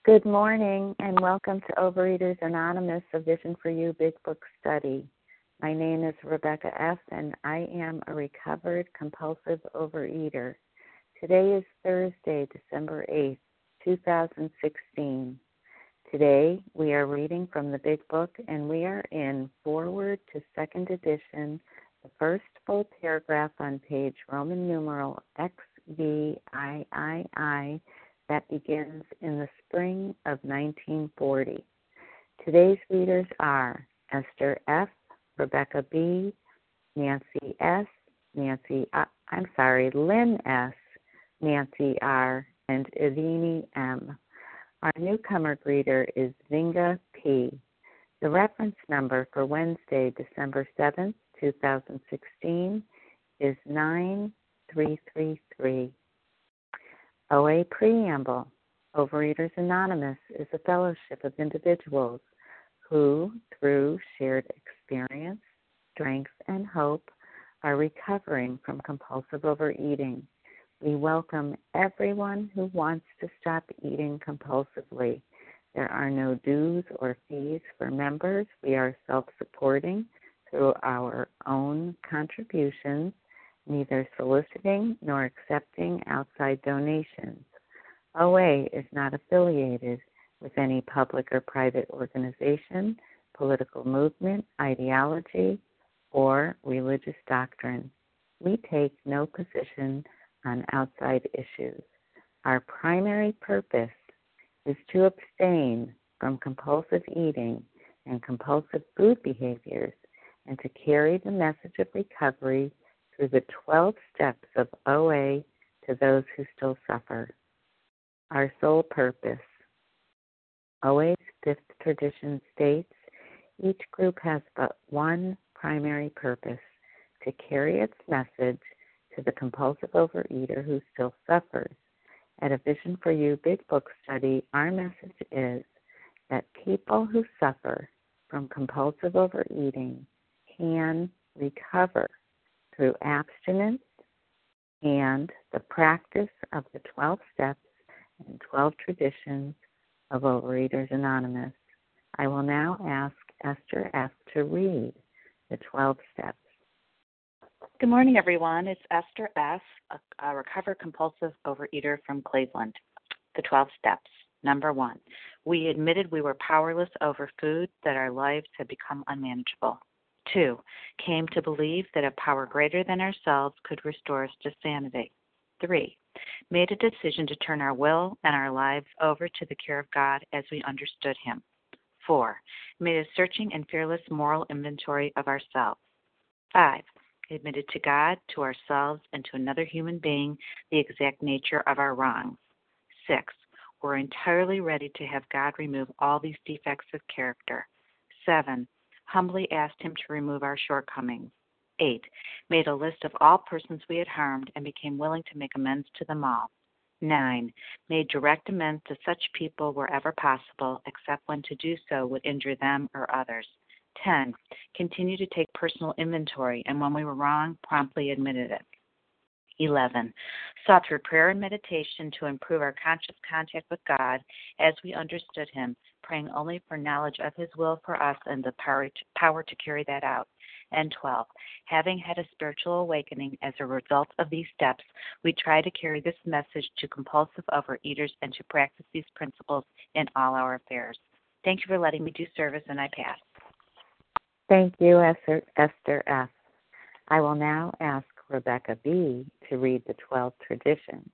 Good morning and welcome to Overeaters Anonymous, a Vision for You Big Book Study. My name is Rebecca F. and I am a recovered compulsive overeater. Today is Thursday, December 8th, 2016. Today we are reading from the Big Book and we are in Foreword to Second Edition, the first full paragraph on page Roman numeral XVIII that begins in the spring of 1940. Today's readers are Esther F., Rebecca B., Nancy S., Lynn S., Nancy R., and Evini M. Our newcomer greeter is Vinga P. The reference number for Wednesday, December 7th, 2016 is 9333. OA Preamble. Overeaters Anonymous is a fellowship of individuals who, through shared experience, strength, and hope, are recovering from compulsive overeating. We welcome everyone who wants to stop eating compulsively. There are no dues or fees for members. We are self-supporting through our own contributions, neither soliciting nor accepting outside donations. OA is not affiliated with any public or private organization, political movement, ideology, or religious doctrine. We take no position on outside issues. Our primary purpose is to abstain from compulsive eating and compulsive food behaviors and to carry the message of recovery through the 12 steps of OA to those who still suffer. Our sole purpose. OA's fifth tradition states, each group has but one primary purpose, to carry its message to the compulsive overeater who still suffers. At a Vision for You Big Book Study, our message is that people who suffer from compulsive overeating can recover through abstinence and the practice of the 12 steps and 12 traditions of Overeaters Anonymous. I will now ask Esther F. to read the 12 steps. Good morning, everyone. It's Esther F., a recovered compulsive overeater from Cleveland. The 12 steps. Number 1, we admitted we were powerless over food, that our lives had become unmanageable. 2, came to believe that a power greater than ourselves could restore us to sanity. 3, made a decision to turn our will and our lives over to the care of God as we understood Him. 4, made a searching and fearless moral inventory of ourselves. 5, admitted to God, to ourselves, and to another human being the exact nature of our wrongs. 6, were entirely ready to have God remove all these defects of character. 7, humbly asked Him to remove our shortcomings. 8, made a list of all persons we had harmed and became willing to make amends to them all. 9, made direct amends to such people wherever possible, except when to do so would injure them or others. 10, continued to take personal inventory, and when we were wrong, promptly admitted it. 11, sought through prayer and meditation to improve our conscious contact with God as we understood Him, praying only for knowledge of His will for us and the power to carry that out. And 12, having had a spiritual awakening as a result of these steps, we try to carry this message to compulsive overeaters and to practice these principles in all our affairs. Thank you for letting me do service, and I pass. Thank you, Esther F. I will now ask Rebecca B. to read the 12 traditions.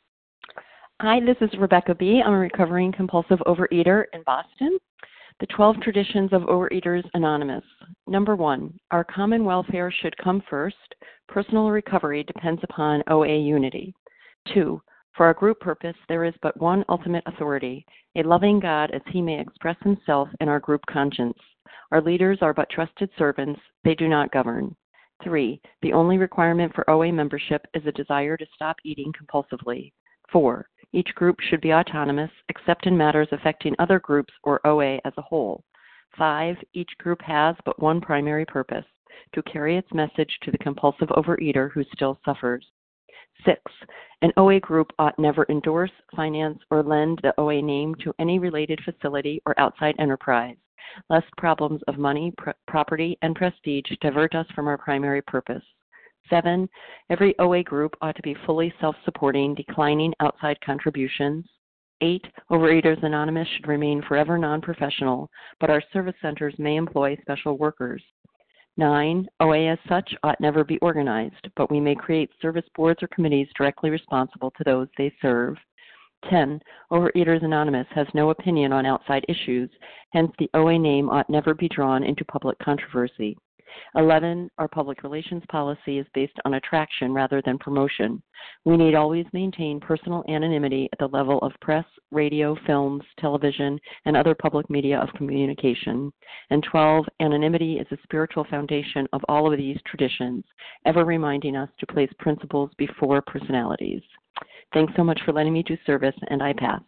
Hi, this is Rebecca B. I'm a recovering compulsive overeater in Boston. The 12 traditions of Overeaters Anonymous. Number 1, our common welfare should come first. Personal recovery depends upon OA unity. 2, for our group purpose, there is but one ultimate authority, a loving God as He may express Himself in our group conscience. Our leaders are but trusted servants. They do not govern. 3, the only requirement for OA membership is a desire to stop eating compulsively. 4, each group should be autonomous, except in matters affecting other groups or OA as a whole. 5, each group has but one primary purpose, to carry its message to the compulsive overeater who still suffers. 6. An OA group ought never endorse, finance, or lend the OA name to any related facility or outside enterprise, lest problems of money, property, and prestige divert us from our primary purpose. 7. Every OA group ought to be fully self-supporting, declining outside contributions. 8. Overeaters Anonymous should remain forever non-professional, but our service centers may employ special workers. 9. OA as such ought never be organized, but we may create service boards or committees directly responsible to those they serve. 10. Overeaters Anonymous has no opinion on outside issues, hence the OA name ought never be drawn into public controversy. 11. Our public relations policy is based on attraction rather than promotion. We need always maintain personal anonymity at the level of press, radio, films, television, and other public media of communication. And 12. Anonymity is the spiritual foundation of all of these traditions, ever reminding us to place principles before personalities. Thanks so much for letting me do service, and I pass.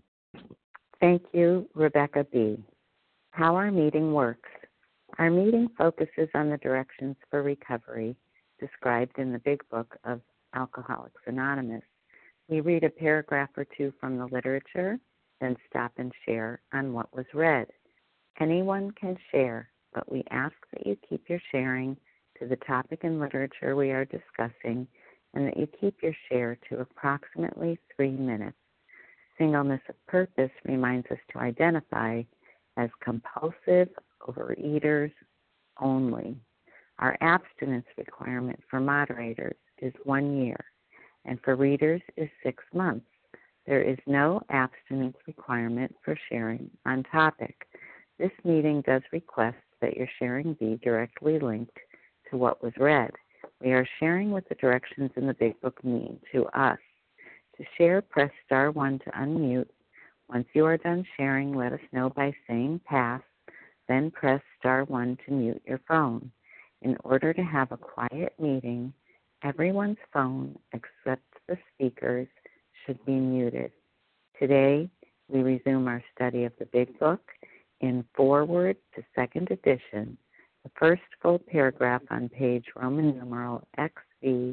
Thank you, Rebecca B. How our meeting works. Our meeting focuses on the directions for recovery described in the Big Book of Alcoholics Anonymous. We read a paragraph or two from the literature, then stop and share on what was read. Anyone can share, but we ask that you keep your sharing to the topic and literature we are discussing, and that you keep your share to approximately 3 minutes. Singleness of purpose reminds us to identify as compulsive overeaters only. Our abstinence requirement for moderators is 1 year, and for readers is 6 months. There is no abstinence requirement for sharing on topic. This meeting does request that your sharing be directly linked to what was read. We are sharing what the directions in the Big Book mean to us. To share, press star 1 to unmute. Once you are done sharing, let us know by saying pass, then press star 1 to mute your phone. In order to have a quiet meeting, everyone's phone except the speaker's should be muted. Today, we resume our study of the Big Book in Foreword to Second Edition, the first full paragraph on page Roman numeral XVIII.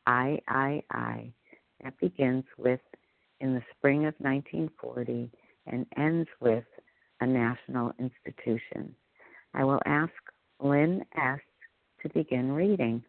That begins with in the spring of 1940 and ends with a national institution. I will ask Lynn S. to begin reading.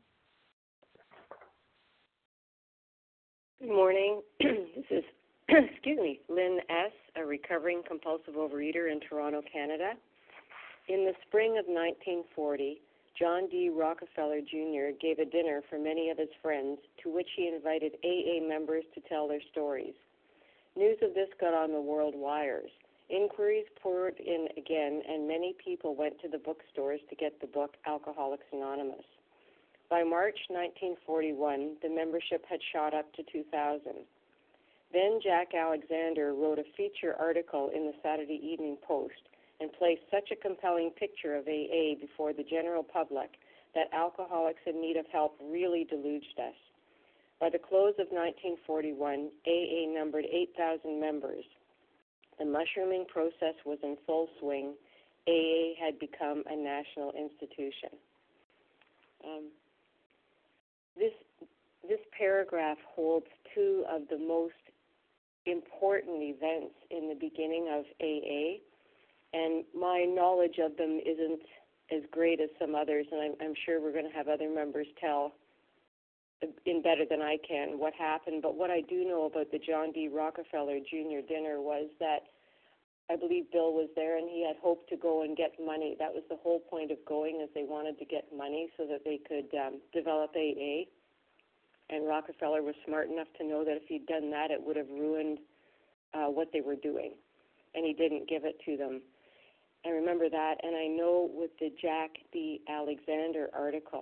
Good morning. This is, Lynn S., a recovering compulsive overeater in Toronto, Canada. In the spring of 1940, John D. Rockefeller Jr. gave a dinner for many of his friends, to which he invited AA members to tell their stories. News of this got on the world wires. Inquiries poured in again, and many people went to the bookstores to get the book Alcoholics Anonymous. By March 1941, the membership had shot up to 2,000. Then Jack Alexander wrote a feature article in the Saturday Evening Post and placed such a compelling picture of AA before the general public that alcoholics in need of help really deluged us. By the close of 1941, AA numbered 8,000 members. The mushrooming process was in full swing. AA had become a national institution. This paragraph holds two of the most important events in the beginning of AA, and my knowledge of them isn't as great as some others, and I'm sure we're going to have other members tell in better than I can what happened. But what I do know about the John D. Rockefeller Jr. dinner was that I believe Bill was there, and he had hoped to go and get money. That was the whole point of going, is they wanted to get money so that they could develop AA. And Rockefeller was smart enough to know that if he'd done that, it would have ruined what they were doing. And he didn't give it to them. I remember that, and I know with the Jack D. Alexander article,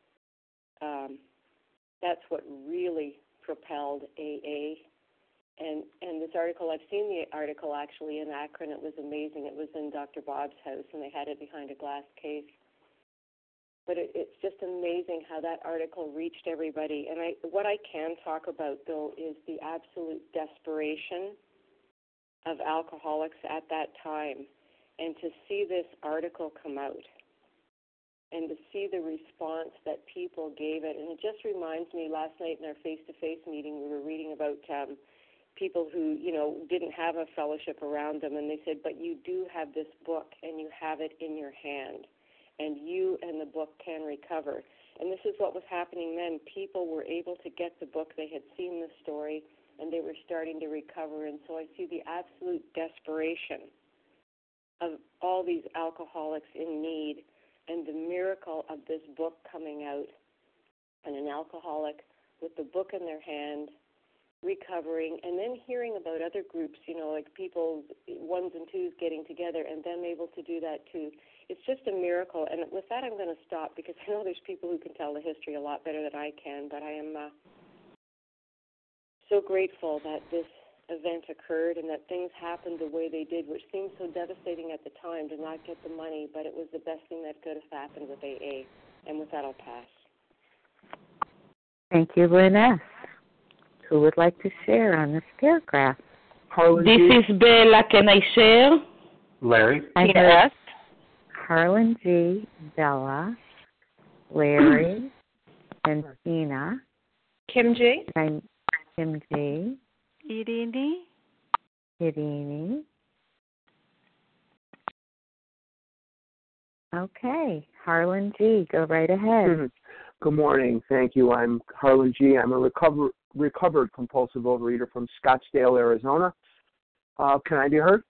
that's what really propelled AA. And this article, I've seen the article actually in Akron. It was amazing. It was in Dr. Bob's house, and they had it behind a glass case. But it's just amazing how that article reached everybody. And what I can talk about, though, is the absolute desperation of alcoholics at that time. And to see this article come out and to see the response that people gave it. And it just reminds me, last night in our face-to-face meeting, we were reading about people who, didn't have a fellowship around them, and they said, but you do have this book, and you have it in your hand, and you and the book can recover. And this is what was happening then. People were able to get the book. They had seen the story, and they were starting to recover. And so I see the absolute desperation of all these alcoholics in need and the miracle of this book coming out, and an alcoholic with the book in their hand, recovering, and then hearing about other groups, like people, ones and twos getting together, and them able to do that too. It's just a miracle. And with that, I'm going to stop, because I know there's people who can tell the history a lot better than I can, but I am so grateful that this event occurred and that things happened the way they did, which seemed so devastating at the time to not get the money, but it was the best thing that could have happened with AA. And with that, I'll pass. Thank you, Lynn S. Who would like to share on this paragraph? This is Bella. Can I share? Larry. Yes. Harlan G., Bella, Larry, and Tina. Kim G. And Kim G. Irini. Okay. Harlan G., go right ahead. Good morning. Thank you. I'm Harlan G. I'm a recovered compulsive overeater from Scottsdale, Arizona. Can I be heard?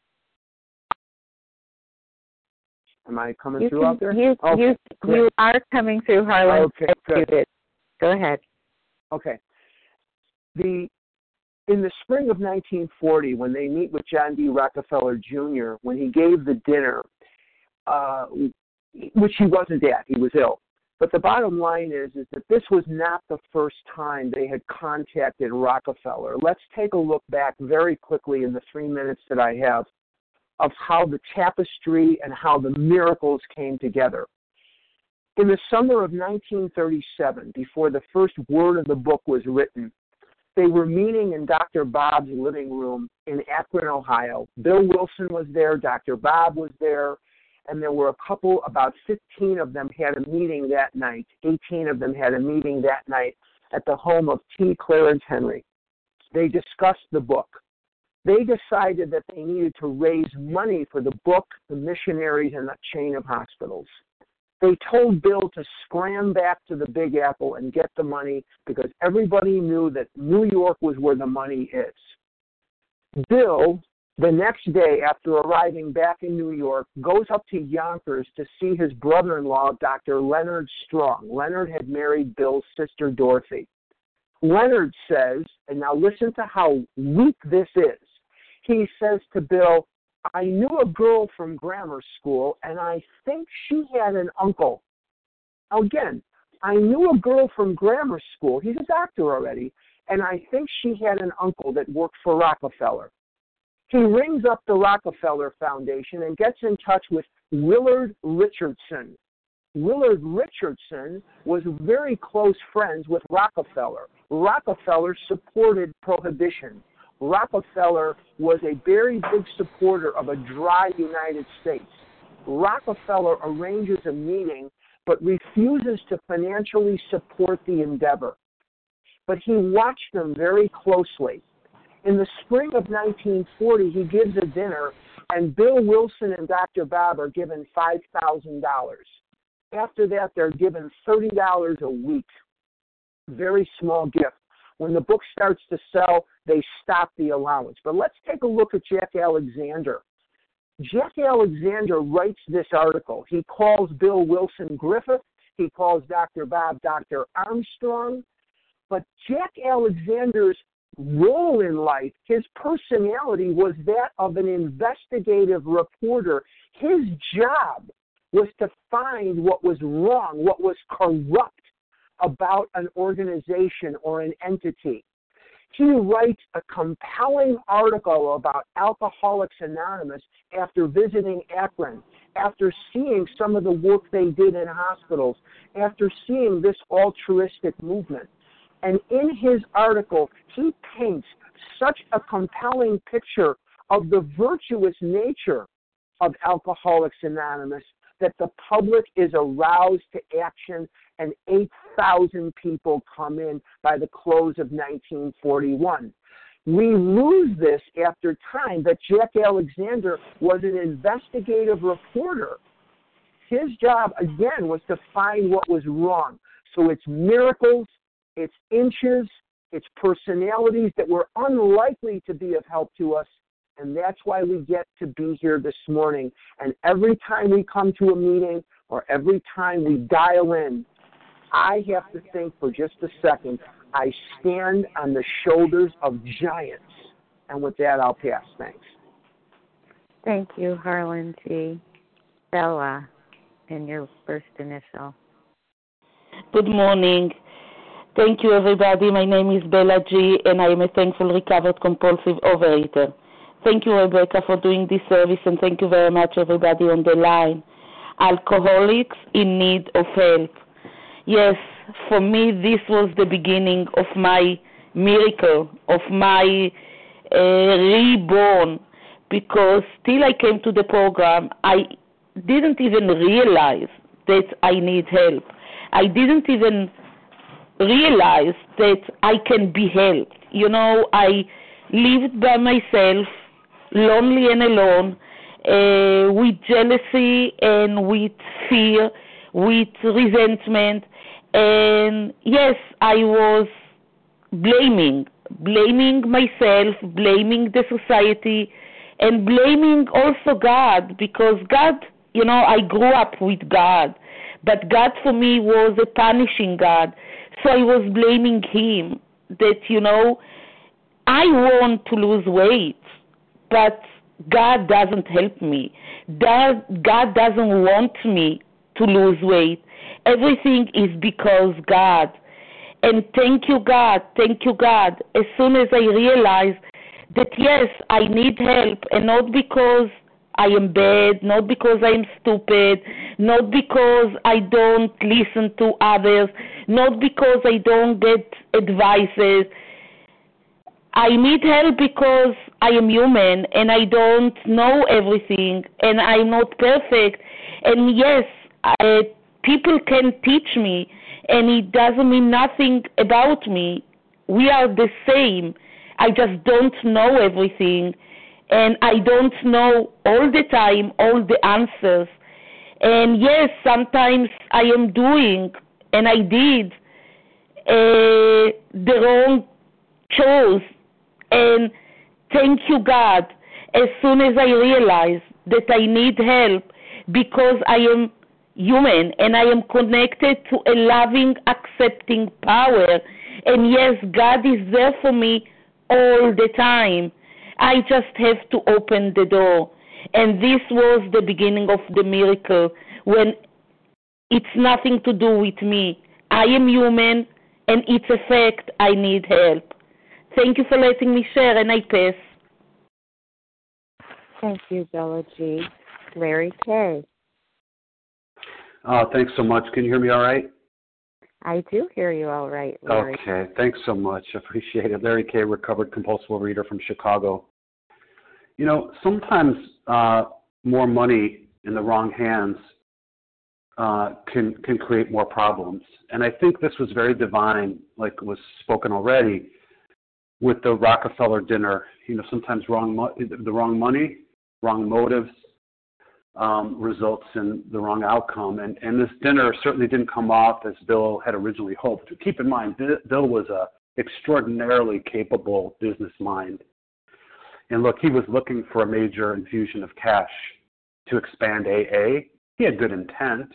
Am I coming through out there? You are coming through, Harlan. Okay, good. Go ahead. Okay. In the spring of 1940, when they meet with John D. Rockefeller Jr., when he gave the dinner, which he wasn't at, he was ill. But the bottom line is that this was not the first time they had contacted Rockefeller. Let's take a look back very quickly in the 3 minutes that I have of how the tapestry and how the miracles came together. In the summer of 1937, before the first word of the book was written, they were meeting in Dr. Bob's living room in Akron, Ohio. Bill Wilson was there, Dr. Bob was there, and there were about 15 of them had a meeting that night. 18 of them had a meeting that night at the home of T. Clarence Henry. They discussed the book. They decided that they needed to raise money for the book, the missionaries, and the chain of hospitals. They told Bill to scram back to the Big Apple and get the money because everybody knew that New York was where the money is. Bill, the next day after arriving back in New York, goes up to Yonkers to see his brother-in-law, Dr. Leonard Strong. Leonard had married Bill's sister, Dorothy. Leonard says, and now listen to how weak this is, he says to Bill, I knew a girl from grammar school, and I think she had an uncle. Now again, I knew a girl from grammar school, he's a doctor already, and I think she had an uncle that worked for Rockefeller. He rings up the Rockefeller Foundation and gets in touch with Willard Richardson. Willard Richardson was very close friends with Rockefeller. Rockefeller supported prohibition. Rockefeller was a very big supporter of a dry United States. Rockefeller arranges a meeting but refuses to financially support the endeavor. But he watched them very closely. In the spring of 1940, he gives a dinner, and Bill Wilson and Dr. Bob are given $5,000. After that, they're given $30 a week. Very small gift. When the book starts to sell, they stop the allowance. But let's take a look at Jack Alexander. Jack Alexander writes this article. He calls Bill Wilson Griffith. He calls Dr. Bob Dr. Armstrong. But Jack Alexander's role in life, his personality was that of an investigative reporter. His job was to find what was wrong, what was corrupt about an organization or an entity. He writes a compelling article about Alcoholics Anonymous after visiting Akron, after seeing some of the work they did in hospitals, after seeing this altruistic movement. And in his article, he paints such a compelling picture of the virtuous nature of Alcoholics Anonymous that the public is aroused to action, and 8,000 people come in by the close of 1941. We lose this after time that Jack Alexander was an investigative reporter. His job, again, was to find what was wrong. So it's miracles, it's inches, it's personalities that were unlikely to be of help to us, and that's why we get to be here this morning. And every time we come to a meeting or every time we dial in, I have to think for just a second, I stand on the shoulders of giants. And with that, I'll pass. Thanks. Thank you, Harlan G. Bella, in your first initial. Good morning. Thank you, everybody. My name is Bella G., and I am a thankful recovered compulsive overeater. Thank you, Rebecca, for doing this service, and thank you very much, everybody on the line. Alcoholics in need of help. Yes, for me, this was the beginning of my miracle, of my reborn, because till I came to the program, I didn't even realize that I need help. I didn't even realize that I can be helped. You know, I lived by myself, lonely and alone, with jealousy and with fear, with resentment. And yes, I was blaming myself, blaming the society, and blaming also God, because God, you know, I grew up with God, but God for me was a punishing God. So I was blaming Him that, you know, I want to lose weight, but God doesn't help me. God doesn't want me to lose weight. Everything is because God. And thank you, God. As soon as I realized that, yes, I need help, and not because I am bad, not because I am stupid, not because I don't listen to others, not because I don't get advices. I need help because I am human and I don't know everything and I'm not perfect. And yes, people can teach me, and it doesn't mean nothing about me. We are the same. I just don't know everything, and I don't know all the time all the answers. And yes, sometimes I am doing, and I did, the wrong choice. And thank you, God, as soon as I realized that I need help, because I am human and I am connected to a loving, accepting power. And yes, God is there for me all the time. I just have to open the door. And this was the beginning of the miracle, when it's nothing to do with me. I am human, and it's a fact I need help. Thank you for letting me share, and I pass. Thank you, Bella G. Larry K. Thanks so much. Can you hear me all right? I do hear you all right, Larry. Okay, thanks so much. I appreciate it. Larry K., recovered compulsive overeater from Chicago. You know, sometimes more money in the wrong hands can create more problems. And I think this was very divine, like was spoken already, with the Rockefeller dinner. You know, sometimes the wrong money, wrong motives, results in the wrong outcome. And this dinner certainly didn't come off as Bill had originally hoped. Keep in mind, Bill was an extraordinarily capable business mind. And look, he was looking for a major infusion of cash to expand AA. He had good intent.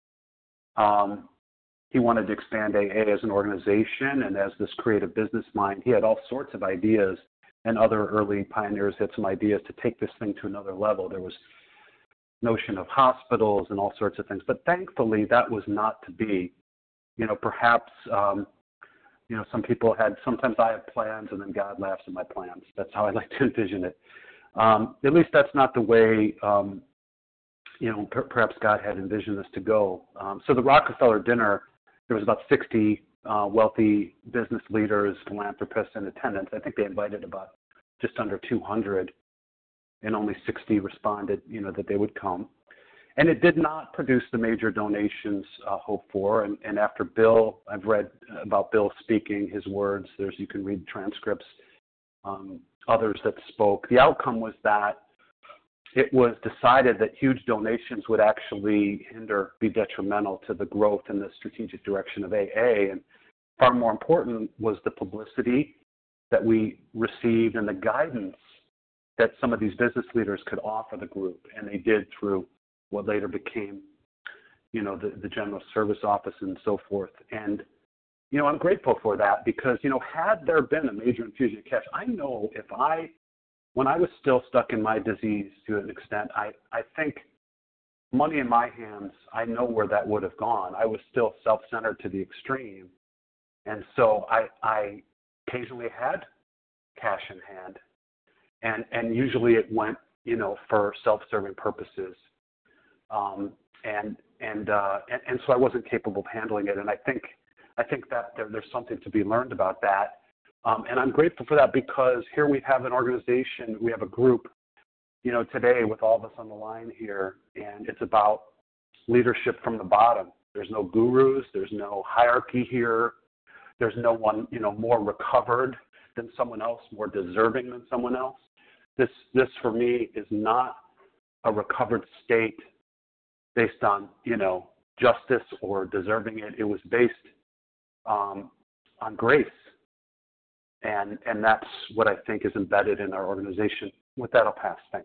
He wanted to expand AA as an organization and as this creative business mind. He had all sorts of ideas, and other early pioneers had some ideas to take this thing to another level. There was notion of hospitals and all sorts of things. But thankfully, that was not to be. You know, perhaps, some people sometimes I have plans and then God laughs at my plans. That's how I like to envision it. At least that's not the way, perhaps God had envisioned this to go. So the Rockefeller dinner, there was about 60 wealthy business leaders, philanthropists in attendance. I think they invited about just under 200, and only 60 responded, that they would come. And it did not produce the major donations hoped for. And after Bill, I've read about Bill speaking, his words. You can read transcripts, others that spoke. The outcome was that it was decided that huge donations would actually be detrimental to the growth and the strategic direction of AA. And far more important was the publicity that we received and the guidance that some of these business leaders could offer the group. And they did through what later became, the General Service Office and so forth. And, I'm grateful for that because, had there been a major infusion of cash, I know when I was still stuck in my disease to an extent, I think money in my hands, I know where that would have gone. I was still self-centered to the extreme. And so I occasionally had cash in hand. And usually it went, for self-serving purposes. And so I wasn't capable of handling it. And I think that there's something to be learned about that. And I'm grateful for that because here we have an organization, we have a group, today with all of us on the line here, and it's about leadership from the bottom. There's no gurus, there's no hierarchy here, there's no one, more recovered than someone else, more deserving than someone else. This for me is not a recovered state based on, justice or deserving it. It was based on grace. And that's what I think is embedded in our organization. With that, I'll pass. Thanks.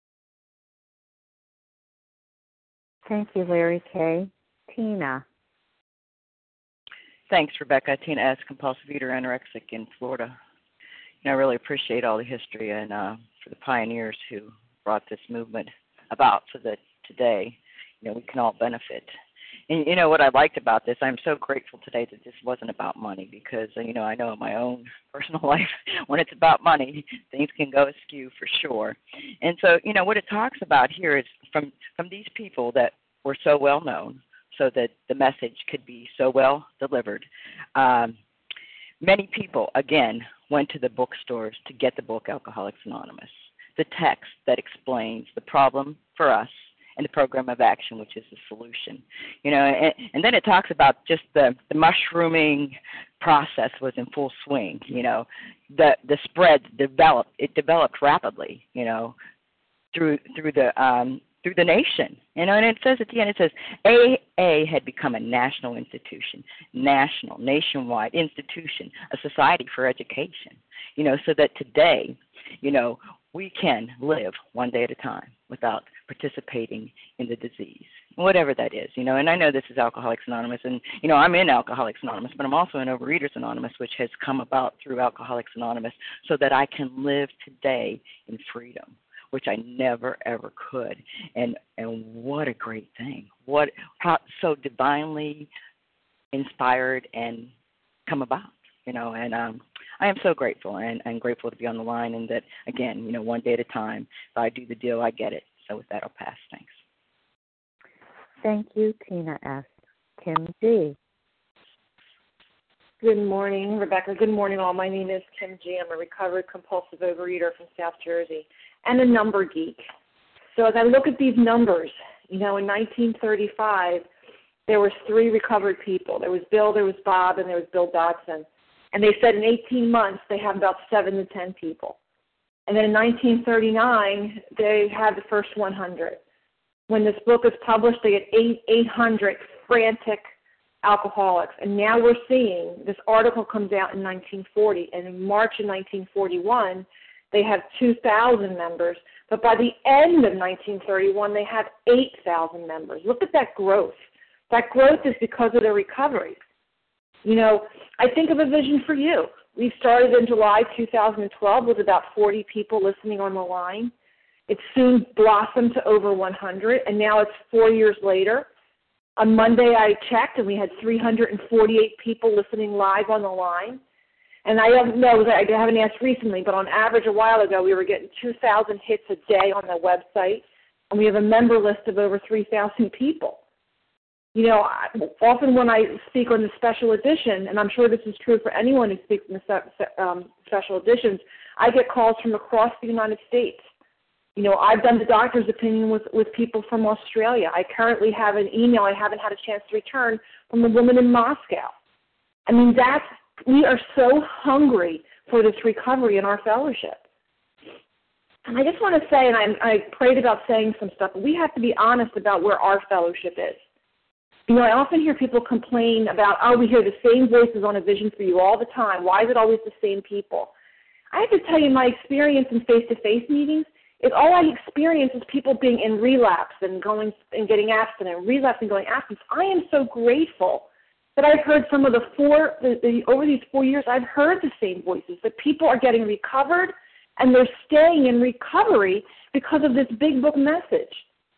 Thank you, Larry K. Tina. Thanks, Rebecca. Tina S., compulsive eater, anorexic in Florida. I really appreciate all the history and for the pioneers who brought this movement about so that today, we can all benefit. And what I liked about this, I'm so grateful today that this wasn't about money because, I know in my own personal life, when it's about money, things can go askew for sure. And so, what it talks about here is from these people that were so well known so that the message could be so well delivered. Many people, again, went to the bookstores to get the book Alcoholics Anonymous, the text that explains the problem for us and the program of action, which is the solution. And then it talks about just the mushrooming process was in full swing. The spread developed rapidly, through the nation. And it says at the end, it says AA had become a national institution, nationwide institution, a society for education, so that today, we can live one day at a time without participating in the disease, whatever that is, And I know this is Alcoholics Anonymous, and, I'm in Alcoholics Anonymous, but I'm also in Overeaters Anonymous, which has come about through Alcoholics Anonymous so that I can live today in freedom, which I never, ever could. And what a great thing. How so divinely inspired and come about, and I am so grateful and grateful to be on the line and that, again, one day at a time, if I do the deal, I get it. So with that, I'll pass. Thanks. Thank you, Tina S. Kim G. Good morning, Rebecca. Good morning, all. My name is Kim G. I'm a recovered compulsive overeater from South Jersey and a number geek. So as I look at these numbers, in 1935, there was 3 recovered people. There was Bill, there was Bob, and there was Bill Dodson. And they said in 18 months they have about 7 to 10 people. And then in 1939, they had the first 100. When this book was published, they had 800 frantic alcoholics. And now we're seeing this article comes out in 1940. And in March of 1941, they have 2,000 members. But by the end of 1931, they have 8,000 members. Look at that growth. That growth is because of their recovery. I think of a vision for you. We started in July 2012 with about 40 people listening on the line. It soon blossomed to over 100, and now it's 4 years later. On Monday I checked, and we had 348 people listening live on the line. And I don't know, I haven't asked recently, but on average a while ago we were getting 2,000 hits a day on the website, and we have a member list of over 3,000 people. Often when I speak on the special edition, and I'm sure this is true for anyone who speaks in the special editions, I get calls from across the United States. I've done the doctor's opinion with people from Australia. I currently have an email I haven't had a chance to return from a woman in Moscow. I mean, we are so hungry for this recovery in our fellowship. And I just want to say, and I prayed about saying some stuff, but we have to be honest about where our fellowship is. I often hear people complain about, we hear the same voices on A Vision for You all the time. Why is it always the same people? I have to tell you, my experience in face-to-face meetings is all I experience is people being in relapse and going and getting abstinent, relapse and going abstinent. I am so grateful that I've heard some of over these 4 years, I've heard the same voices, that people are getting recovered and they're staying in recovery because of this big book message.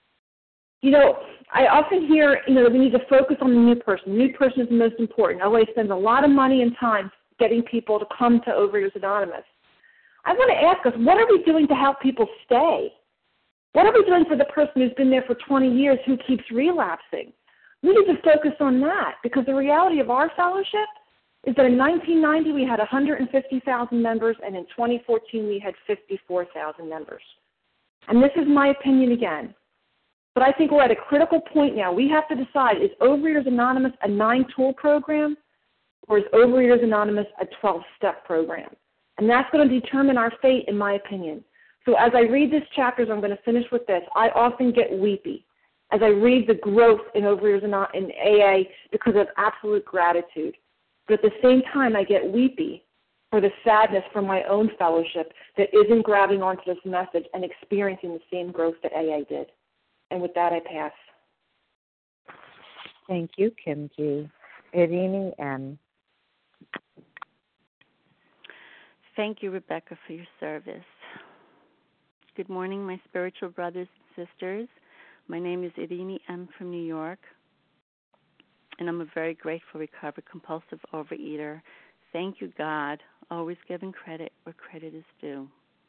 I often hear, that we need to focus on the new person. The new person is the most important. OA spends a lot of money and time getting people to come to Overeaters Anonymous. I want to ask us, what are we doing to help people stay? What are we doing for the person who's been there for 20 years who keeps relapsing? We need to focus on that, because the reality of our fellowship is that in 1990 we had 150,000 members, and in 2014 we had 54,000 members. And this is my opinion again. But I think we're at a critical point now. We have to decide, is Overeaters Anonymous a 9-tool program, or is Overeaters Anonymous a 12-step program? And that's going to determine our fate, in my opinion. So as I read these chapters, I'm going to finish with this. I often get weepy as I read the growth in Overeaters in AA because of absolute gratitude. But at the same time, I get weepy for the sadness from my own fellowship that isn't grabbing onto this message and experiencing the same growth that AA did. And with that, I pass. Thank you, Kim G. Irini M. Thank you, Rebecca, for your service. Good morning, my spiritual brothers and sisters. My name is Irini M. from New York, and I'm a very grateful, recovered, compulsive overeater. Thank you, God. Always giving credit where credit is due.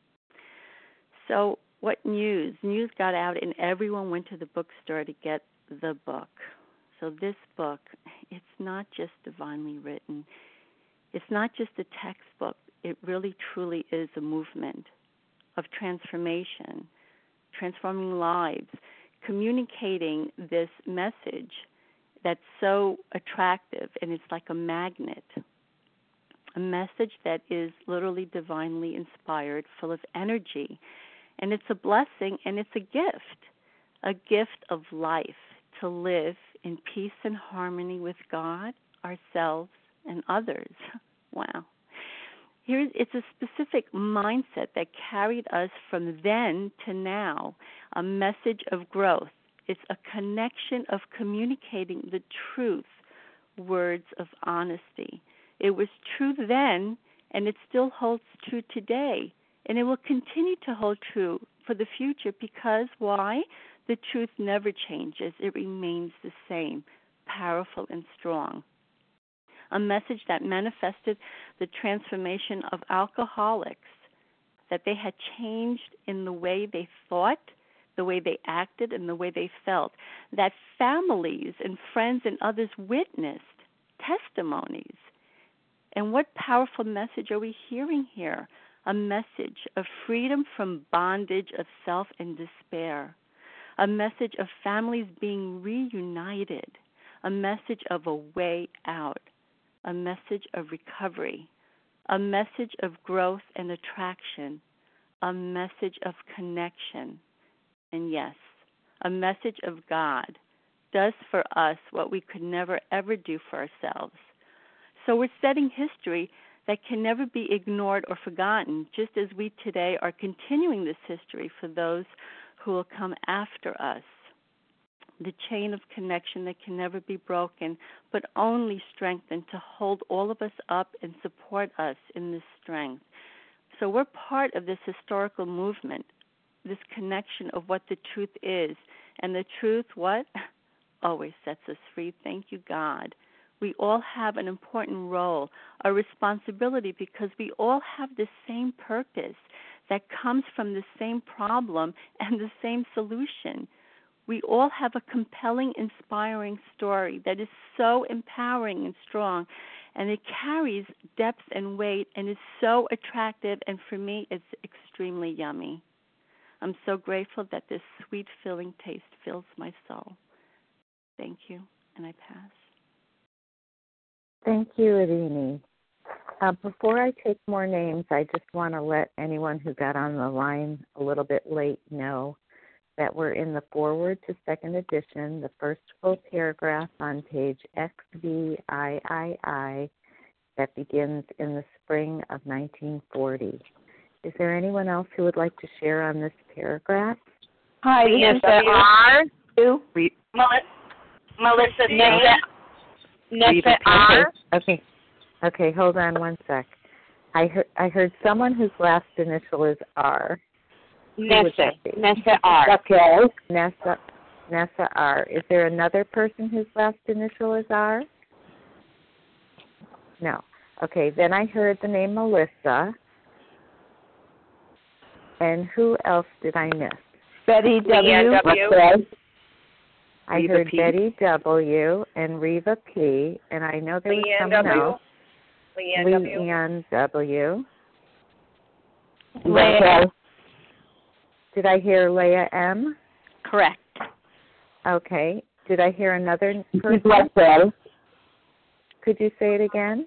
So, what news? News got out, and everyone went to the bookstore to get the book. So this book, it's not just divinely written. It's not just a textbook. It really, truly is a movement of transformation, transforming lives, communicating this message that's so attractive, and it's like a magnet, a message that is literally divinely inspired, full of energy. And it's a blessing, and it's a gift of life, to live in peace and harmony with God, ourselves, and others. Wow. It's a specific mindset that carried us from then to now, a message of growth. It's a connection of communicating the truth, words of honesty. It was true then, and it still holds true today. And it will continue to hold true for the future because, why? The truth never changes. It remains the same, powerful and strong. A message that manifested the transformation of alcoholics, that they had changed in the way they thought, the way they acted, and the way they felt, that families and friends and others witnessed testimonies. And what powerful message are we hearing here? A message of freedom from bondage of self and despair, a message of families being reunited, a message of a way out, a message of recovery, a message of growth and attraction, a message of connection, and yes, a message of God does for us what we could never ever do for ourselves. So we're setting history that can never be ignored or forgotten, just as we today are continuing this history for those who will come after us. The chain of connection that can never be broken, but only strengthened to hold all of us up and support us in this strength. So we're part of this historical movement, this connection of what the truth is. And the truth, what? Always sets us free. Thank you, God. We all have an important role, a responsibility, because we all have the same purpose that comes from the same problem and the same solution. We all have a compelling, inspiring story that is so empowering and strong, and it carries depth and weight and is so attractive, and for me, it's extremely yummy. I'm so grateful that this sweet, filling taste fills my soul. Thank you, and I pass. Thank you, Irini. Before I take more names, I just want to let anyone who got on the line a little bit late know that we're in the foreword to second edition, the first full paragraph on page XVIII that begins in the spring of 1940. Is there anyone else who would like to share on this paragraph? Hi, this is R. Melissa Nessa R. Okay, hold on one sec. I heard someone whose last initial is R. Nessa R. Okay. Nessa R. Is there another person whose last initial is R? No. Okay, then I heard the name Melissa. And who else did I miss? Betty W. I heard P. Betty W. and Reva P. And I know there was someone else. Leanne W. Leah. Did I hear Leah M? Correct. Okay. Did I hear another person? Could you say it again?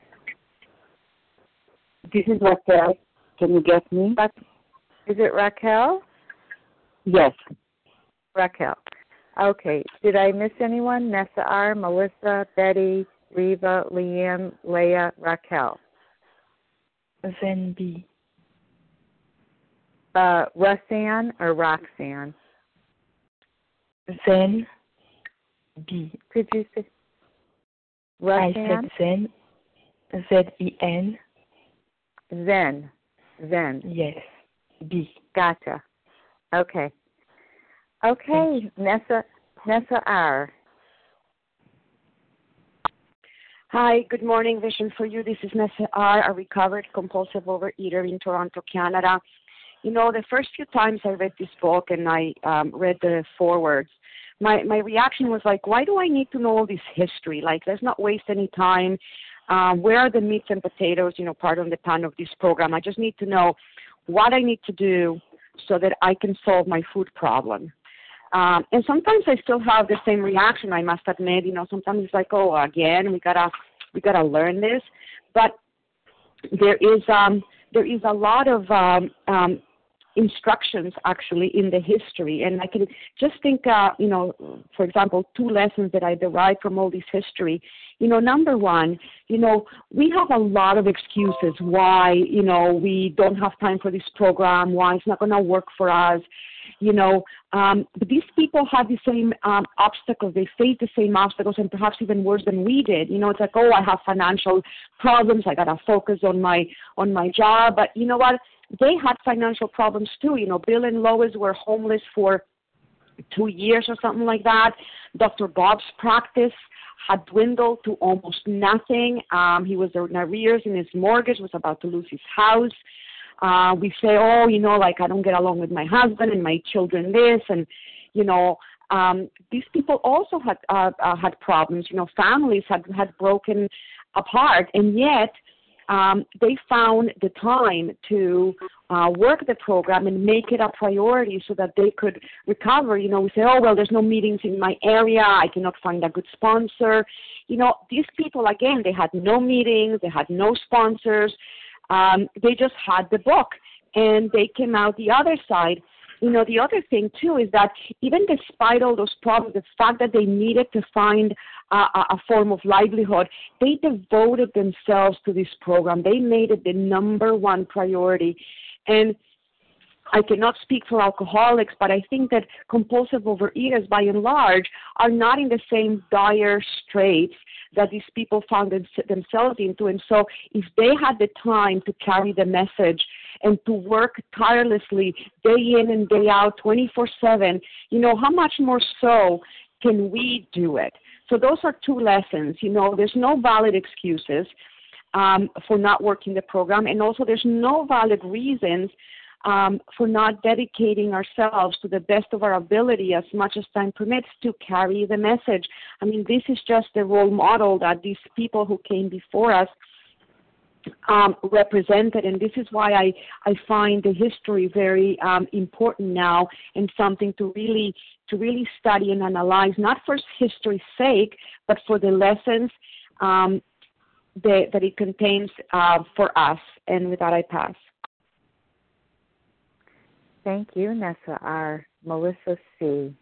This is Raquel. Can you get me? Is it Raquel? Yes. Raquel. Okay. Did I miss anyone? Nessa R, Melissa, Betty, Reva, Leanne, Leah, Raquel. Zen B. Roxanne or Roxanne? Zen B. Could you say Roxanne? I said Zen. Z-E-N. Zen. Yes. B. Gotcha. Okay. Okay, Nessa R. Hi, good morning, Vision for You. This is Nessa R., a recovered compulsive overeater in Toronto, Canada. You know, the first few times I read this book and I read the forewords, my reaction was like, why do I need to know all this history? Like, let's not waste any time. Where are the meats and potatoes, pardon the pun, of this program? I just need to know what I need to do so that I can solve my food problem. And sometimes I still have the same reaction, I must admit. Sometimes it's like, oh, again, we gotta learn this. But there is a lot of instructions actually in the history, and I can just think, for example, 2 lessons that I derived from all this history. Number one, we have a lot of excuses why, we don't have time for this program, why it's not going to work for us. But these people have the same obstacles. They face the same obstacles, and perhaps even worse than we did. It's like, oh, I have financial problems. I gotta focus on my job. But you know what? They had financial problems too. Bill and Lois were homeless for 2 years or something like that. Dr. Bob's practice had dwindled to almost nothing. He was in arrears in his mortgage, was about to lose his house. We say, oh, I don't get along with my husband and my children this, and, these people also had problems. Families had broken apart, and yet they found the time to work the program and make it a priority so that they could recover. We say, oh, well, there's no meetings in my area. I cannot find a good sponsor. These people, again, they had no meetings. They had no sponsors. They just had the book, and they came out the other side. The other thing, too, is that even despite all those problems, the fact that they needed to find a form of livelihood, they devoted themselves to this program. They made it the number one priority. And I cannot speak for alcoholics, but I think that compulsive overeaters, by and large, are not in the same dire straits that these people found themselves into. And so if they had the time to carry the message and to work tirelessly day in and day out, 24/7, how much more so can we do it? So those are 2 lessons. There's no valid excuses for not working the program, and also there's no valid reasons for not dedicating ourselves to the best of our ability as much as time permits to carry the message. I mean, this is just the role model that these people who came before us represented, and this is why I find the history very important now and something to really study and analyze, not for history's sake, but for the lessons that it contains for us. And with that, I pass. Thank you, Nessa R. Melissa C.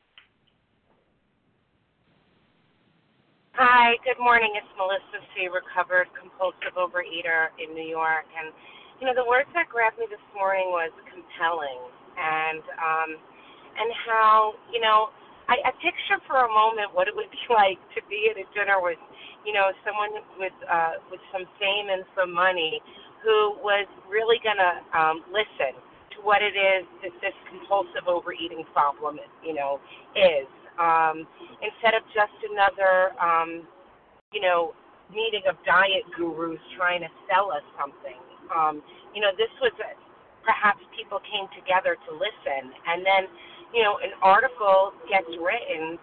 Hi, good morning. It's Melissa C., recovered compulsive overeater in New York. And, the words that grabbed me this morning was compelling. And how, I picture for a moment what it would be like to be at a dinner with, someone with some fame and some money who was really going to listen to what it is that this compulsive overeating problem, is. Instead of just another, meeting of diet gurus trying to sell us something. This was perhaps people came together to listen, and then, an article gets written,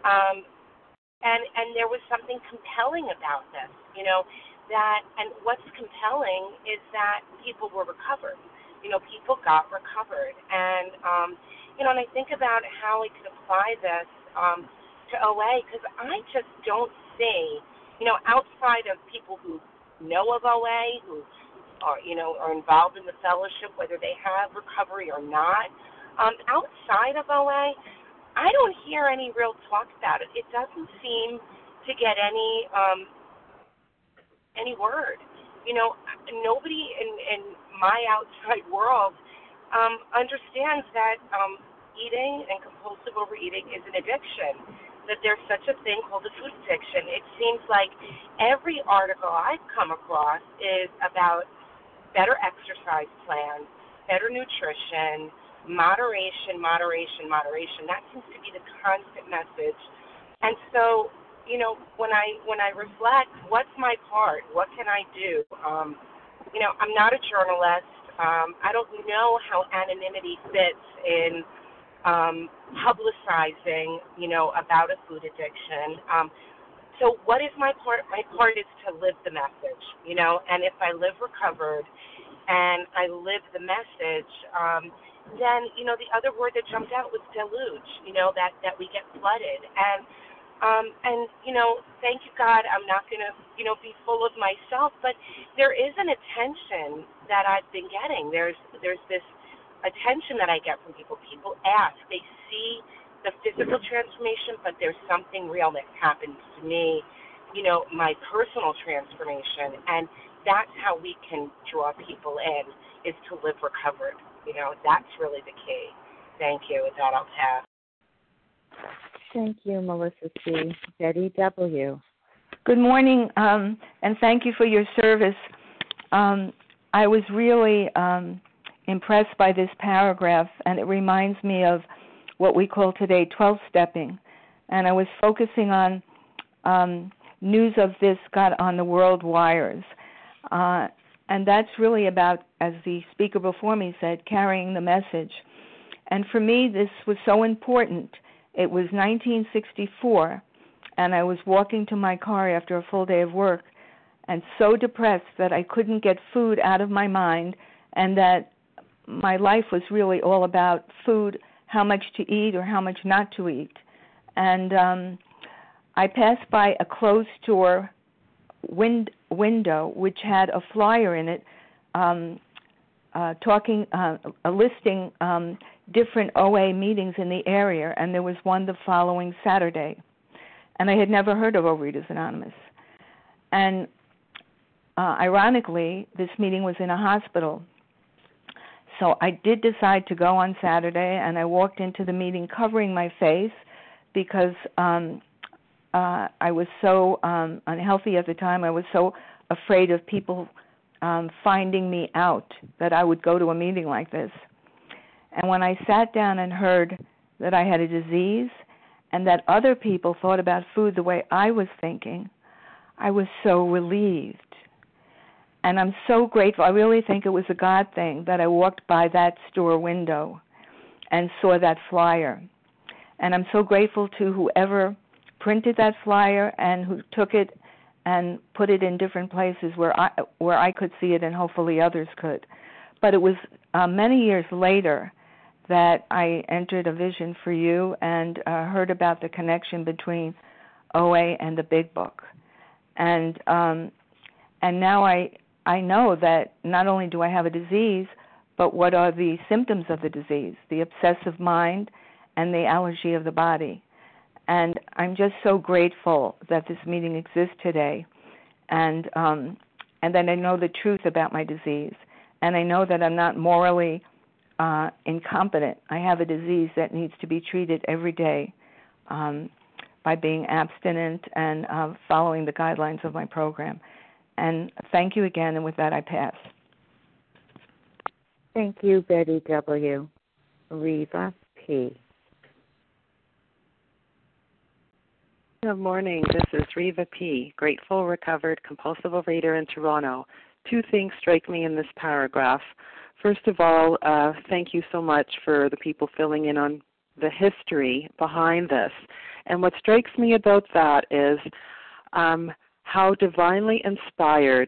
and there was something compelling about this, and what's compelling is that people were recovered. People got recovered, and I think about how we could apply this to OA, because I just don't see, outside of people who know of OA, who are, are involved in the fellowship, whether they have recovery or not, outside of OA, I don't hear any real talk about it. It doesn't seem to get any word. Nobody in my outside world understands that eating and compulsive overeating is an addiction, that there's such a thing called a food addiction. It seems like every article I've come across is about better exercise plans, better nutrition, moderation. That seems to be the constant message. And so, when I reflect, what's my part? What can I do? I'm not a journalist. I don't know how anonymity fits in publicizing, about a food addiction. So what is my part? My part is to live the message, and if I live recovered and I live the message, then, the other word that jumped out was deluge, that we get flooded. And thank you, God, I'm not going to, be full of myself, but there is an attention that I've been getting. There's this attention that I get from people. People ask, they see the physical transformation, but there's something real that happens to me, my personal transformation, and that's how we can draw people in, is to live recovered. That's really the key. Thank you. With that, I'll pass. Thank you, Melissa C. Betty W. Good morning, and thank you for your service. I was really impressed by this paragraph, and it reminds me of what we call today 12-stepping. And I was focusing on news of this got on the world wires. And that's really about, as the speaker before me said, carrying the message. And for me, this was so important. It was 1964, and I was walking to my car after a full day of work, and so depressed that I couldn't get food out of my mind, and that my life was really all about food, how much to eat or how much not to eat. And I passed by a closed store window which had a flyer in it listing different OA meetings in the area, and there was one the following Saturday. And I had never heard of Overeaters Anonymous. And ironically, this meeting was in a hospital. So I did decide to go on Saturday, and I walked into the meeting covering my face because I was so unhealthy at the time. I was so afraid of people finding me out that I would go to a meeting like this. And when I sat down and heard that I had a disease and that other people thought about food the way I was thinking, I was so relieved. And I'm so grateful. I really think it was a God thing that I walked by that store window and saw that flyer. And I'm so grateful to whoever printed that flyer and who took it and put it in different places where I could see it and hopefully others could. But it was many years later that I entered a vision for you and heard about the connection between OA and the Big Book. And now I know that not only do I have a disease, but what are the symptoms of the disease, the obsessive mind and the allergy of the body. And I'm just so grateful that this meeting exists today, and that I know the truth about my disease, and I know that I'm not morally incompetent. I have a disease that needs to be treated every day by being abstinent and following the guidelines of my program. And thank you again, and with that I pass. Thank you, Betty W. Reva P. Good morning. This is Reva P., grateful, recovered, compulsive overeater in Toronto. Two things strike me in this paragraph. First of all, thank you so much for the people filling in on the history behind this. And what strikes me about that is how divinely inspired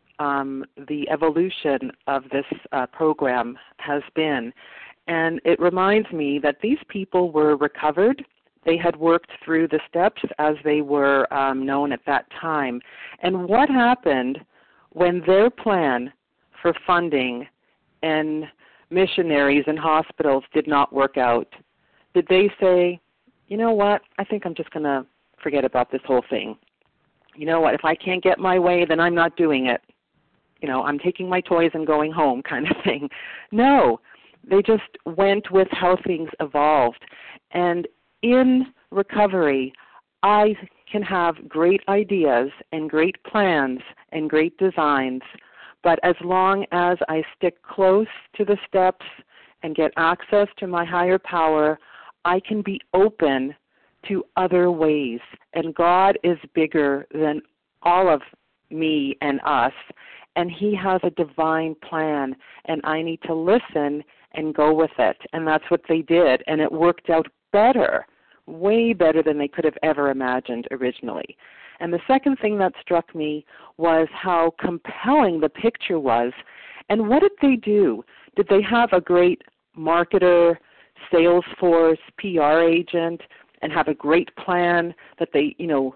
the evolution of this program has been. And it reminds me that these people were recovered. They had worked through the steps as they were known at that time. And what happened when their plan for funding and missionaries and hospitals did not work out? Did they say, you know what, I think I'm just going to forget about this whole thing. You know what, if I can't get my way, then I'm not doing it. You know, I'm taking my toys and going home kind of thing. No, they just went with how things evolved. And in recovery, I can have great ideas and great plans and great designs, but as long as I stick close to the steps and get access to my higher power, I can be open to other ways. And God is bigger than all of me and us, and He has a divine plan, and I need to listen and go with it. And that's what they did, and it worked out better, way better than they could have ever imagined originally. And the second thing that struck me was how compelling the picture was. And what did they do? Did they have a great marketer, sales force, PR agent, and have a great plan that they,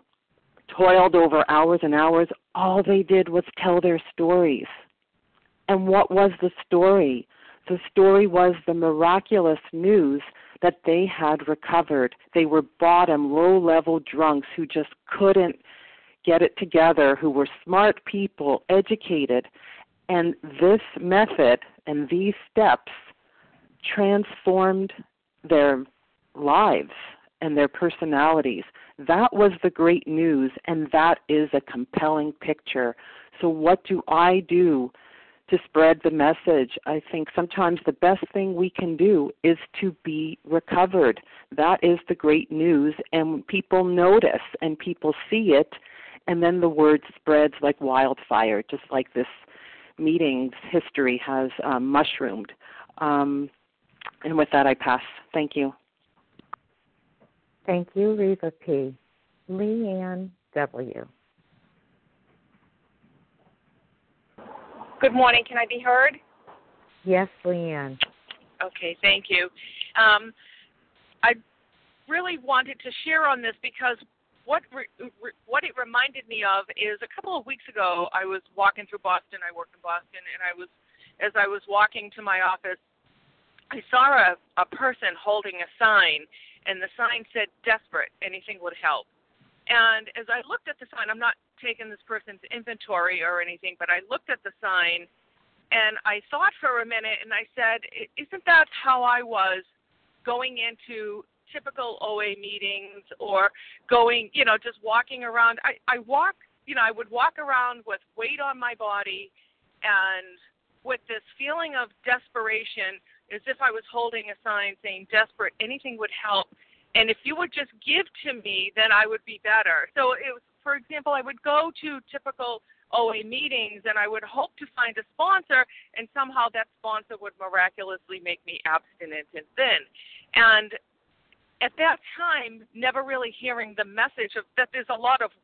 toiled over hours and hours? All they did was tell their stories. And what was the story? The story was the miraculous news that they had recovered. They were bottom, low-level drunks who just couldn't get it together, who were smart people, educated. And this method and these steps transformed their lives and their personalities. That was the great news, and that is a compelling picture. So what do I do to spread the message? I think sometimes the best thing we can do is to be recovered. That is the great news, and people notice and people see it, and then the word spreads like wildfire, just like this meeting's history has mushroomed. And with that, I pass. Thank you. Thank you, Reva P. Leanne W. Good morning. Can I be heard? Yes, Leanne. Okay, thank you. I really wanted to share on this because what it reminded me of is a couple of weeks ago I was walking through Boston. I work in Boston, and as I was walking to my office, I saw a person holding a sign, and the sign said, "Desperate, anything would help." And as I looked at the sign, I'm not taking this person's inventory or anything, but I looked at the sign, and I thought for a minute, and I said, isn't that how I was going into typical OA meetings or going, just walking around? I would walk around with weight on my body and with this feeling of desperation, as if I was holding a sign saying, "Desperate, anything would help. And if you would just give to me, then I would be better." So it was, for example, I would go to typical OA meetings and I would hope to find a sponsor, and somehow that sponsor would miraculously make me abstinent and thin. And at that time, never really hearing the message of that there's a lot of work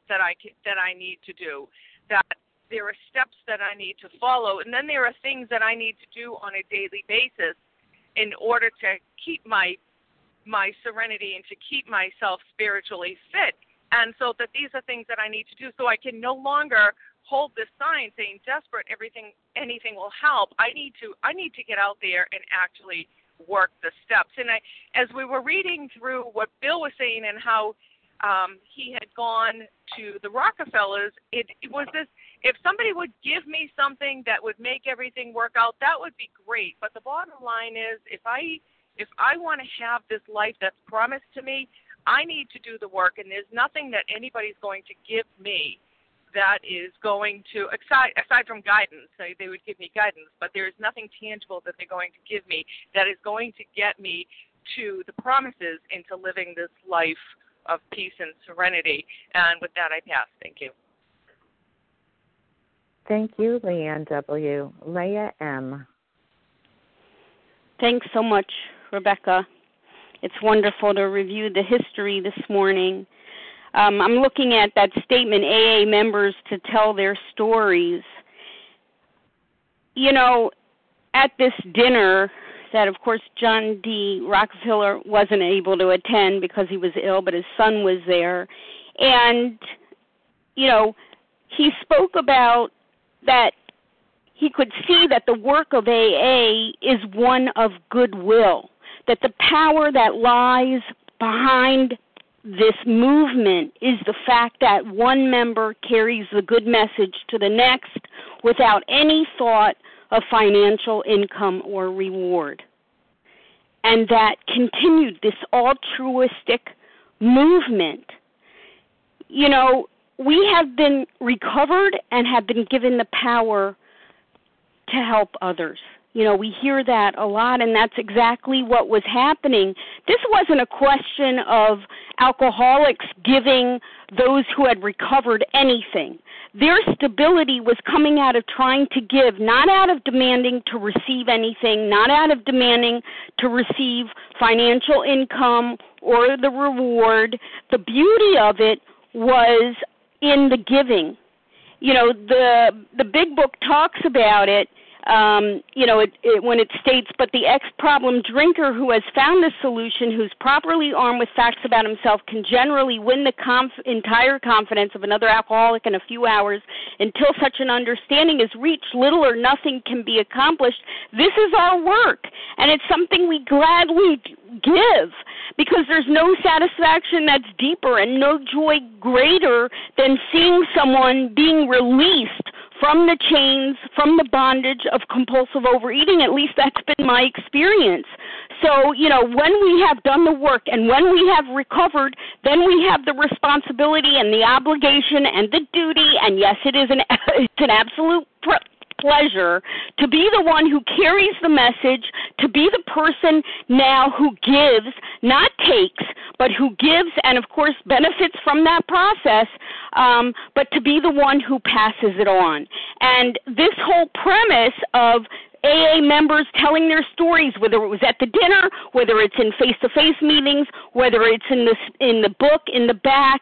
that I need to do, that there are steps that I need to follow, and then there are things that I need to do on a daily basis in order to keep my serenity and to keep myself spiritually fit. And so that these are things that I need to do so I can no longer hold this sign saying desperate, anything will help. I need to get out there and actually work the steps. And as we were reading through what Bill was saying and how he had gone to the Rockefellers, it was this, if somebody would give me something that would make everything work out, that would be great. But the bottom line is, if I want to have this life that's promised to me, I need to do the work, and there's nothing that anybody's going to give me that is going to, aside from guidance, they would give me guidance, but there's nothing tangible that they're going to give me that is going to get me to the promises into living this life of peace and serenity. And with that, I pass. Thank you. Thank you, Leanne W. Leah M. Thanks so much, Rebecca. It's wonderful to review the history this morning. I'm looking at that statement, AA members to tell their stories. You know, at this dinner that, of course, John D. Rockefeller wasn't able to attend because he was ill, but his son was there. And, you know, he spoke about that he could see that the work of AA is one of goodwill, that the power that lies behind this movement is the fact that one member carries the good message to the next without any thought of financial income or reward. And that continued this altruistic movement. You know, we have been recovered and have been given the power to help others. You know, we hear that a lot, and that's exactly what was happening. This wasn't a question of alcoholics giving those who had recovered anything. Their stability was coming out of trying to give, not out of demanding to receive anything, not out of demanding to receive financial income or the reward. The beauty of it was in the giving. You know, the big book talks about it. You know, when it states, but the ex-problem drinker who has found the solution, who's properly armed with facts about himself, can generally win the entire confidence of another alcoholic in a few hours. Until such an understanding is reached, little or nothing can be accomplished. This is our work, and it's something we gladly give, because there's no satisfaction that's deeper and no joy greater than seeing someone being released from the chains, from the bondage of compulsive overeating. At least that's been my experience. So, you know, when we have done the work and when we have recovered, then we have the responsibility and the obligation and the duty, and yes, it's an absolute pleasure to be the one who carries the message, to be the person now who gives, not takes, but who gives and, of course, benefits from that process, but to be the one who passes it on. And this whole premise of AA members telling their stories, whether it was at the dinner, whether it's in face-to-face meetings, whether it's in the book in the back,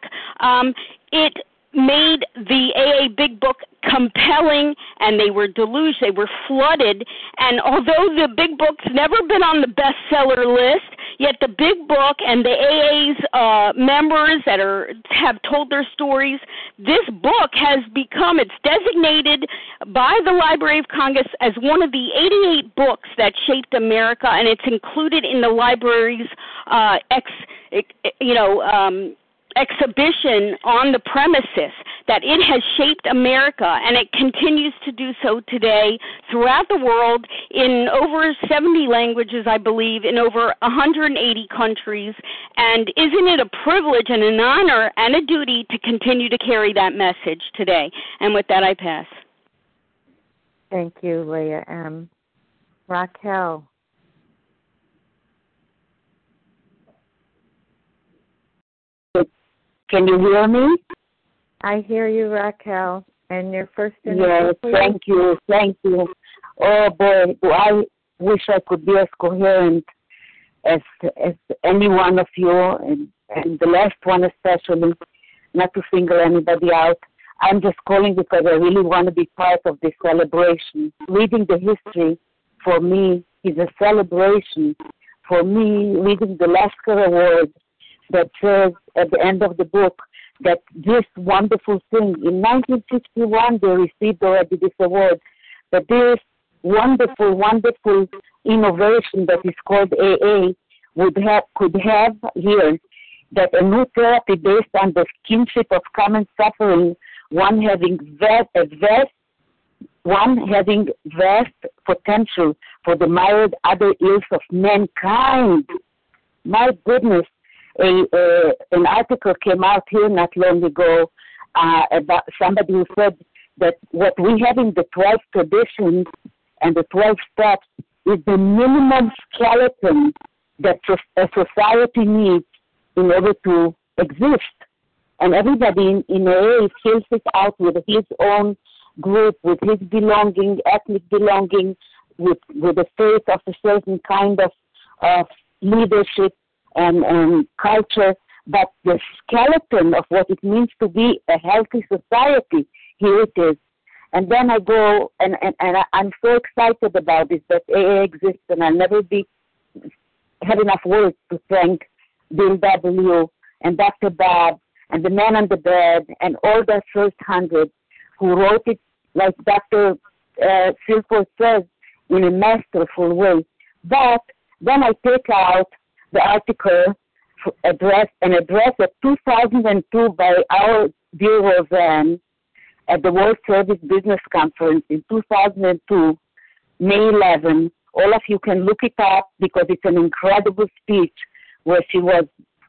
it made the AA Big Book compelling, and they were deluged, they were flooded. And although the Big Book's never been on the bestseller list, yet the Big Book and the AA's members that have told their stories, this book has become, it's designated by the Library of Congress as one of the 88 books that shaped America, and it's included in the library's exhibition on the premises that it has shaped America, and it continues to do so today throughout the world in over 70 languages, I believe, in over 180 countries. And isn't it a privilege and an honor and a duty to continue to carry that message today? And with that, I pass. Thank you, Leah M. Raquel. Can you hear me? I hear you, Raquel. And your first Yes, thank you. Oh, boy, I wish I could be as coherent as any one of you, and the last one especially. not to single anybody out. I'm just calling because I really want to be part of this celebration. Reading the history, for me, is a celebration. For me, reading the Lasker Award that says at the end of the book that this wonderful thing, in 1961 they received already this award, but this wonderful, wonderful innovation that is called AA could have here, that a new therapy based on the kinship of common suffering, one having vast potential for the myriad other ills of mankind. My goodness, an article came out here not long ago about somebody who said that what we have in the 12 traditions and the 12 steps is the minimum skeleton that a society needs in order to exist. And everybody in AA fills it out with his own group, with his belonging, ethnic belonging, with the faith of a certain kind of leadership and culture. But the skeleton of what it means to be a healthy society, here it is. And then I go, and I'm so excited about this, that AA exists, and I'll never have enough words to thank Bill W. and Dr. Bob and the man on the bed and all the first 100 who wrote it, like Dr. Silford says, in a masterful way. But then I take out the article address at 2002 by our dear Roseanne at the World Service Business Conference in 2002, May 11. All of you can look it up because it's an incredible speech where she was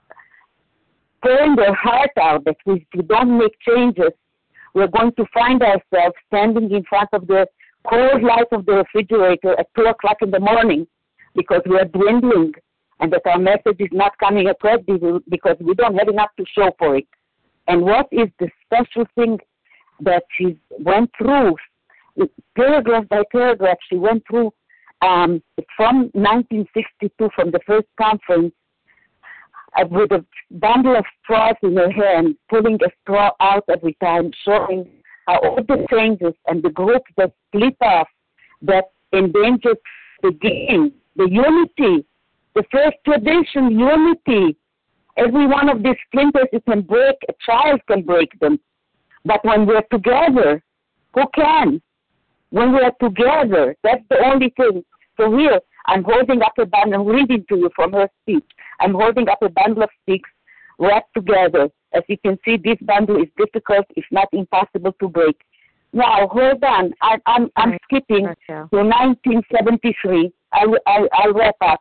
pouring her heart out that if we don't make changes, we're going to find ourselves standing in front of the cold light of the refrigerator at 2 o'clock in the morning because we are dwindling and that our message is not coming across because we don't have enough to show for it. And what is the special thing that she went through, paragraph by paragraph, she went through from 1962, from the first conference, with a bundle of straws in her hand, pulling a straw out every time, showing how all the changes and the groups that split off, that endangered the game, the unity, the first tradition, unity. Every one of these splinters you can break, a child can break them. But when we're together, who can? When we're together, that's the only thing. So here, I'm holding up a bundle, I'm reading to you from her speech. I'm holding up a bundle of sticks wrapped together. As you can see, this bundle is difficult, if not impossible to break. Now, hold on. I'm skipping to 1973. I'll wrap up.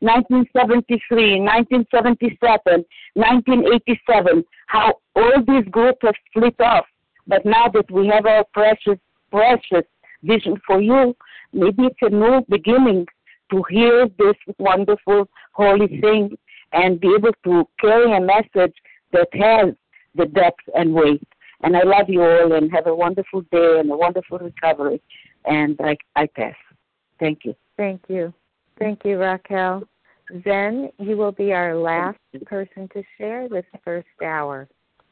1973, 1977, 1987, how all these groups have split off. But now that we have our precious, precious vision for you, maybe it's a new beginning to hear this wonderful, holy thing and be able to carry a message that has the depth and weight. And I love you all and have a wonderful day and a wonderful recovery. And I pass. Thank you. Thank you. Thank you, Raquel. Zen, you will be our last person to share this first hour.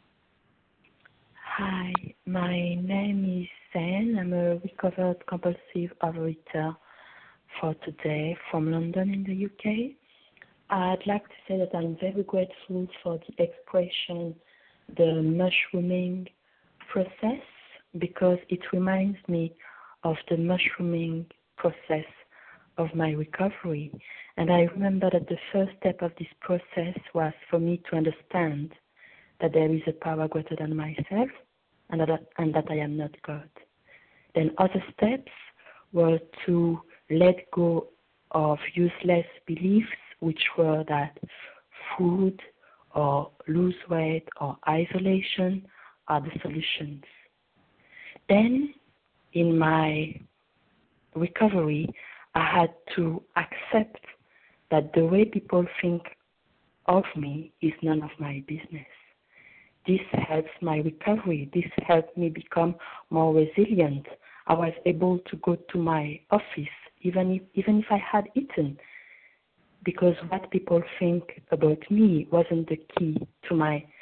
Hi, my name is Zen. I'm a recovered compulsive overeater for today from London in the UK. I'd like to say that I'm very grateful for the expression, the mushrooming process, because it reminds me of the mushrooming process of my recovery. And I remember that the first step of this process was for me to understand that there is a power greater than myself and that I am not God. Then other steps were to let go of useless beliefs, which were that food or lose weight or isolation are the solutions. Then in my recovery, I had to accept that the way people think of me is none of my business. This helps my recovery. This helped me become more resilient. I was able to go to my office even if I had eaten, because what people think about me wasn't the key to my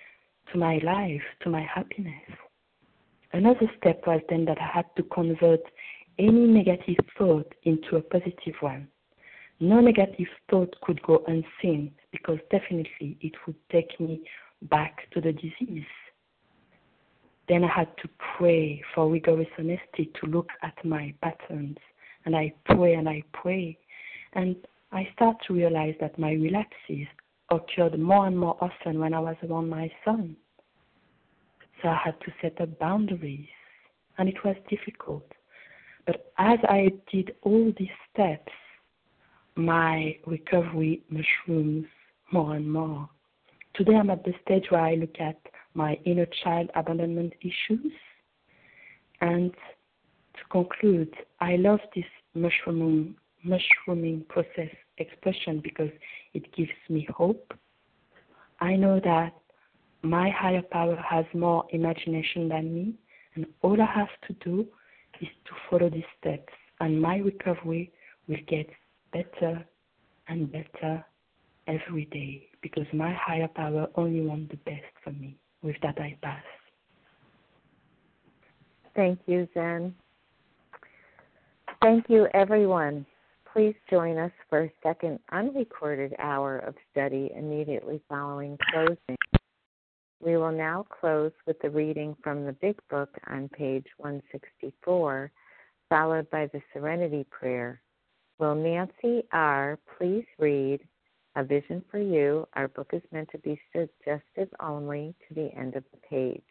to my life, to my happiness. Another step was then that I had to convert any negative thought into a positive one. No negative thought could go unseen because definitely it would take me back to the disease. Then I had to pray for rigorous honesty to look at my patterns. And I pray and I pray. And I start to realize that my relapses occurred more and more often when I was around my son. So I had to set up boundaries. And it was difficult. But as I did all these steps, my recovery mushrooms more and more. Today I'm at the stage where I look at my inner child abandonment issues. And to conclude, I love this mushrooming process expression because it gives me hope. I know that my higher power has more imagination than me, and all I have to do is to follow these steps, and my recovery will get better and better every day because my higher power only wants the best for me. With that, I pass. Thank you, Zen. Thank you, everyone. Please join us for a second unrecorded hour of study immediately following closing. We will now close with the reading from the Big Book on page 164, followed by the Serenity Prayer. Will Nancy R. please read A Vision for You? Our book is meant to be suggestive only to the end of the page.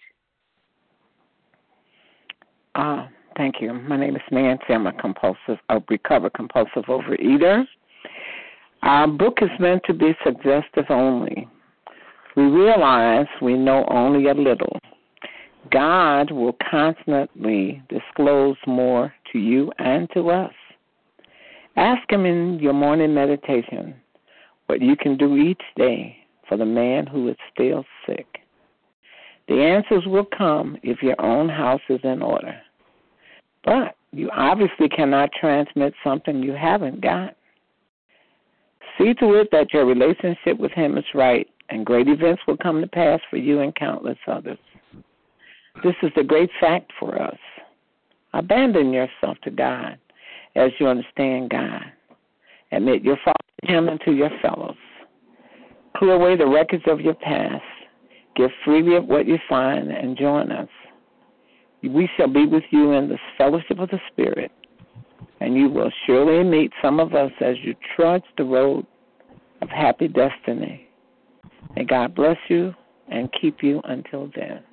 Thank you. My name is Nancy. I'm a recovered compulsive overeater. Our book is meant to be suggestive only. We realize we know only a little. God will constantly disclose more to you and to us. Ask Him in your morning meditation what you can do each day for the man who is still sick. The answers will come if your own house is in order. But you obviously cannot transmit something you haven't got. See to it that your relationship with Him is right, and great events will come to pass for you and countless others. This is the great fact for us. Abandon yourself to God as you understand God. Admit your fault to Him and to your fellows. Clear away the records of your past. Give freely of what you find and join us. We shall be with you in the fellowship of the Spirit, and you will surely meet some of us as you trudge the road of happy destiny. May God bless you and keep you until then.